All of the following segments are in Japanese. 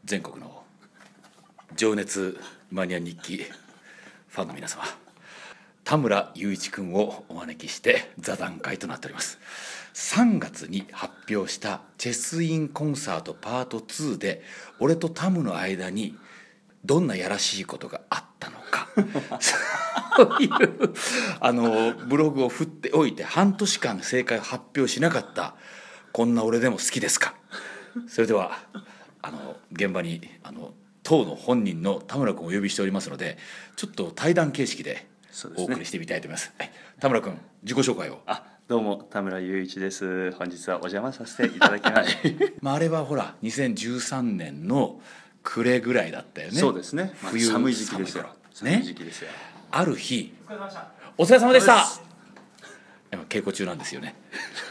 全国の情熱マニア日記ファンの皆様、田村雄一君をお招きして座談会となっております。3月に発表したチェスインコンサートパート2で、俺とタムの間にどんなやらしいことがあったのかそういうブログを振っておいて、半年間正解を発表しなかったこんな俺でも好きですか。それでは現場に当の本人の田村君をお呼びしておりますので、ちょっと対談形式でお送りしてみたいと思います。はい、田村君、自己紹介を。 どうも田村雄一です。本日はお邪魔させていただきますあれはほら2013年の暮れぐらいだったよね。 そうですね、 冬寒い時期ですよ。 ね、 寒い時期ですよ。 ある日、お疲れ様でした。今稽古中なんですよね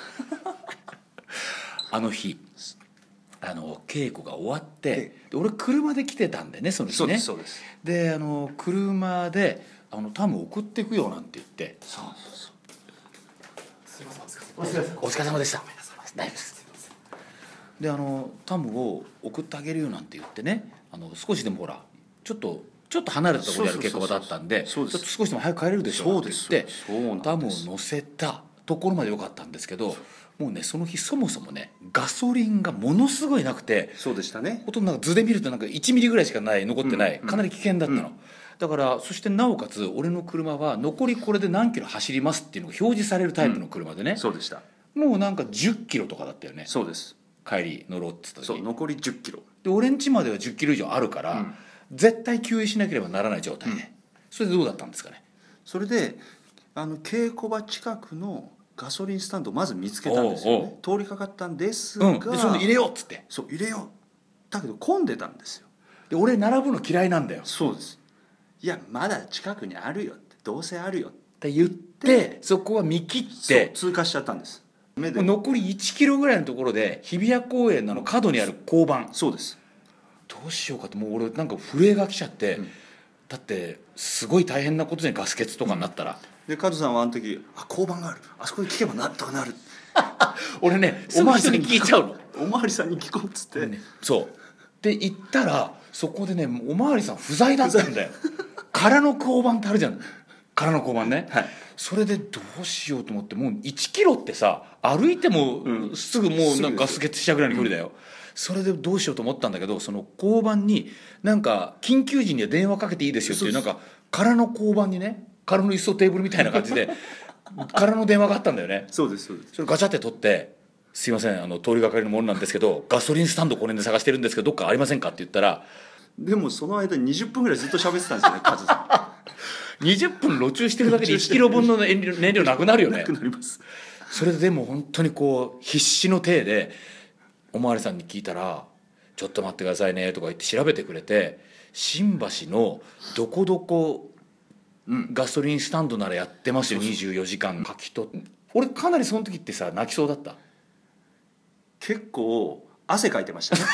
あの日稽古が終わって、俺車で来てたんでね、その日ね。 そうです。 で車でタム送っていくよなんて言って、 そうお疲れ様でした。大丈夫です。でタムを送ってあげるよなんて言ってね、少しでもほらちょっと離れたところでやる稽古場だったんで、ちょっと少しでも早く帰れるでしょって言ってタムを乗せたところまで良かったんですけど、もうねその日そもそもねガソリンがものすごいなくて、 そうでしたね。 ほとんどなんか図で見るとなんか1ミリぐらいしか残ってない、かなり危険だったの、だからそしてなおかつ俺の車は残りこれで何キロ走りますっていうのが表示されるタイプの車でね、 そうでした。 もうなんか10キロとかだったよね。 そうです。 帰り乗ろうって言った時、 そう残り10キロで俺ん家までは10キロ以上あるから、絶対給油しなければならない状態で、それでどうだったんですかね。 それで稽古場近くのガソリンスタンドをまず見つけたんですよね。通りかかったんですが、 でそれで入れようっつって、 そう入れよう、だけど混んでたんですよ。 で俺並ぶの嫌いなんだよ。 そうです。いやまだ近くにあるよって、どうせあるよって言って、そこは見切って通過しちゃったんです。 もう残り1キロぐらいのところで日比谷公園の角にある交番、 そうです。 どうしようかと、もう俺なんか震えが来ちゃって、だってすごい大変なことでガス欠とかになったら、 でカズさんはあの時交番がある、あそこに聞けばなんとかなる俺ねおまわりさんに聞いちゃうの。 おまわりさんに聞こうっつって、 そうで行ったらそこでねおまわりさん不在だったんだよ空の交番ってあるじゃん、空の交番ね、はい、それでどうしようと思って、もう1キロってさ歩いてもすぐもうなんかガス欠しちゃうぐらいの距離だよ、それでどうしようと思ったんだけど、その交番になんか緊急時には電話かけていいですよっていう、なんか空の交番にね、空の椅子とテーブルみたいな感じで空の電話があったんだよね。 そうですそうです。 それガチャって取って、すいません通りがかりのものなんですけどガソリンスタンドこの辺で探してるんですけどどっかありませんかって言ったら、 でもその間20分ぐらいずっと喋ってたんですよねカズさん20分路中してるだけで1キロ分の燃料なくなるよね。 なくなります。 それでもう本当にこう必死の体でおまわりさんに聞いたら、ちょっと待ってくださいねとか言って調べてくれて、新橋のどこどこガソリンスタンドならやってますよ、24時間書き取って。俺かなりその時ってさ泣きそうだった。 結構汗かいてましたね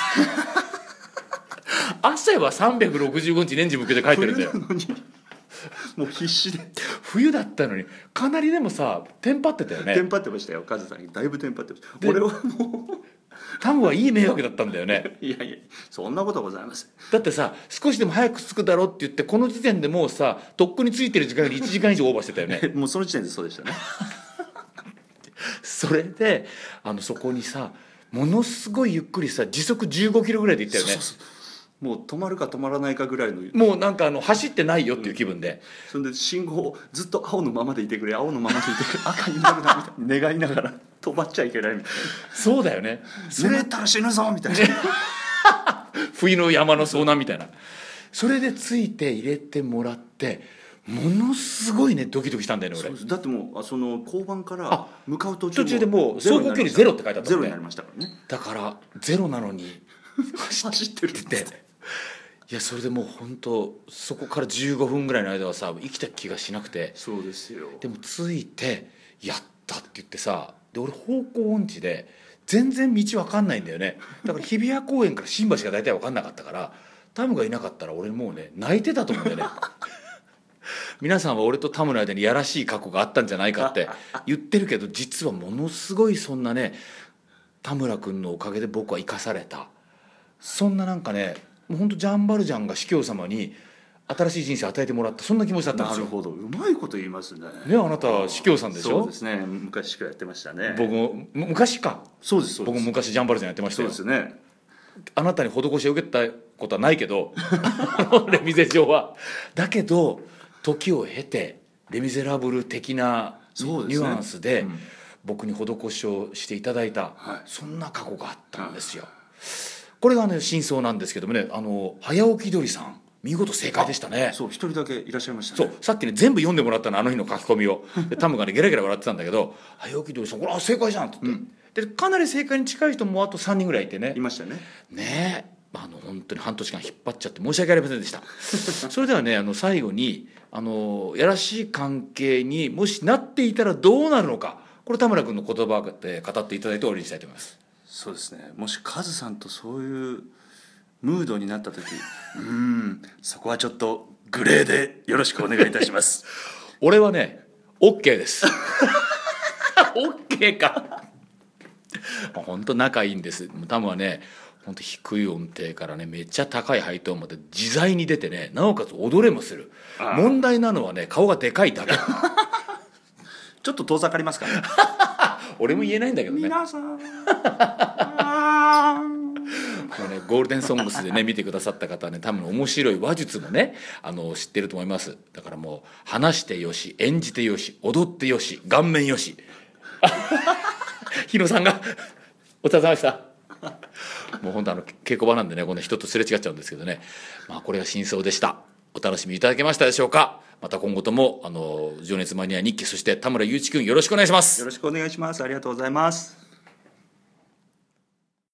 汗は365日年中向けて書いてるんだよ。 冬なのにもう必死で、 冬だったのにかなりでもさテンパってたよね。 テンパってましたよ、カズさんにだいぶテンパってました。俺はもうタムはいい迷惑だったんだよねいやそんなことはございません。 だってさ少しでも早く着くだろうって言って、この時点でもうさとっくに着いてる時間より1時間以上オーバーしてたよねもうその時点でそうでしたねそれでそこにさものすごいゆっくりさ時速15キロぐらいで行ったよね。 そうもう止まるか止まらないかぐらいの、 もうなんか走ってないよっていう気分で、 それで信号ずっと青のままでいてくれ、青のままでいてくれ、赤になるなみたいな願いながら止まっちゃいけないみたいな。 そうだよね、 それったら死ぬぞみたいな冬の山の遭難みたいな。それでついて入れてもらって、ものすごいねドキドキしたんだよね俺。 だってもうその交番から向かう途中でもう走行距離ゼロって書いてあったもんね。 ゼロになりましたからね。 だからゼロなのに走ってるっていやそれでもう本当そこから15分ぐらいの間はさ生きた気がしなくて。 そうですよ。 でも着いてやったって言ってさ、で俺方向音痴で全然道わかんないんだよね。だから日比谷公園から新橋が大体わかんなかったから、タムがいなかったら俺もうね泣いてたと思うんだよね皆さんは俺とタムの間にやらしい過去があったんじゃないかって言ってるけど、実はものすごいそんなね田村君のおかげで僕は生かされた、そんななんかねもう本当ジャンバルジャンが司教様に新しい人生を与えてもらった、そんな気持ちだったんですよ。 なるほど、うまいこと言いますね。 ね、あなた司教さんでしょ。 そうですね、昔からやってましたね。 僕も昔か。 そうですそうです。 僕も昔ジャンバルジャンやってましたそうよ。 ですね。 あなたに施しを受けたことはないけどレミゼ上はだけど時を経てレ・ミゼラブル的なニュアンスで僕に施しをしていただいた、そんな過去があったんですよ。これがね真相なんですけどもね、早起き鳥さん見事正解でしたね。 そう、一人だけいらっしゃいましたね。 そう、さっきね全部読んでもらったの、あの日の書き込みを。でタムがねゲラゲラ笑ってたんだけど「早起き鳥さんこれ正解じゃん」って言って、でかなり正解に近い人もあと3人ぐらいいてね、 いましたね。 ねえ、本当に半年間引っ張っちゃって申し訳ありませんでしたそれではね最後にやらしい関係にもしなっていたらどうなるのか、これ田村君の言葉で語っていただいて終わりにしたいと思います。 そうですね、もしカズさんとそういうムードになった時そこはちょっとグレーでよろしくお願いいたします俺はね OK ですOK か本当仲いいんです。タムはね本当低い音程からねめっちゃ高いハイトーンまで自在に出てね、なおかつ踊れもする。問題なのはね顔がでかいだけちょっと遠ざかりますからね俺も言えないんだけどね。 皆さんもうね、ゴールデンソングスでね見てくださった方はね多分面白い話術もね知ってると思います。だからもう話してよし、演じてよし、踊ってよし、顔面よし日野さんがお疲れ様でした。もう本当稽古場なんでねこの人とすれ違っちゃうんですけどね、これが真相でした。お楽しみいただけましたでしょうか。また今後とも情熱マニア日記、そして田村雄一君よろしくお願いします。 よろしくお願いします。ありがとうございます。